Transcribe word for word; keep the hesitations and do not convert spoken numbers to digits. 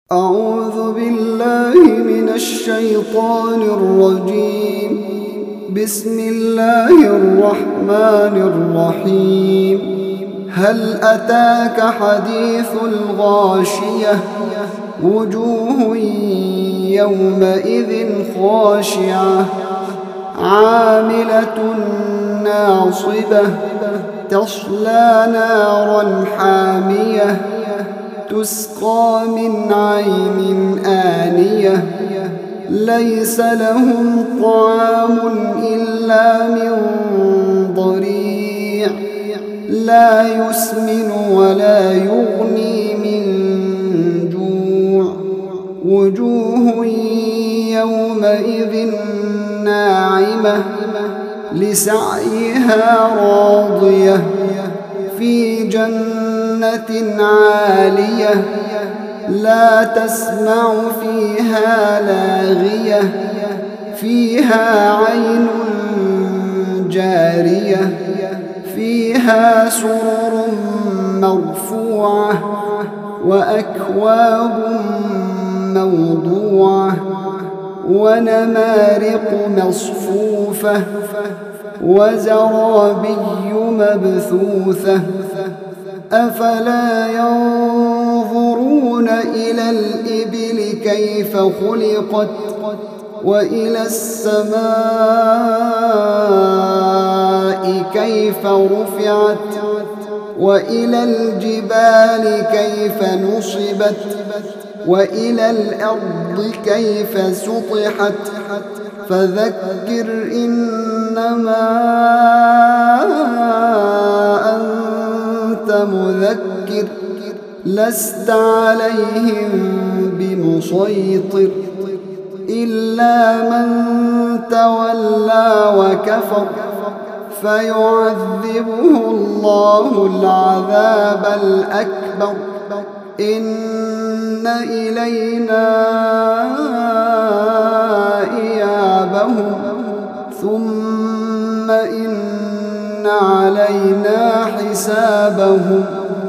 أعوذ بالله من الشيطان الرجيم. بسم الله الرحمن الرحيم. هل أتاك حديث الغاشية؟ وجوه يومئذ خاشعة عاملة ناصبة تصلى نارا حامية تسقى من عين آنية ليس لهم طعام إلا من ضريع لا يسمن ولا يغني من جوع. وجوه يومئذ ناعمة لسعيها راضية في جنة عالية لا تسمع فيها لاغية فيها عين جارية فيها سرر مرفوعة وأكواب موضوعة ونمارق مصفوفة وزرابي مبثوثة. أفلا ينظرون إلى الإبل كيف خلقت وإلى السماء كيف رفعت وإلى الجبال كيف نصبت وإلى الأرض كيف سطحت. فذكر إنما أنت مذكر لست عليهم بمسيطر إلا من تولى وكفر فيعذبه الله العذاب الأكبر. إن إلينا إيابهم ثم إن علينا حسابهم.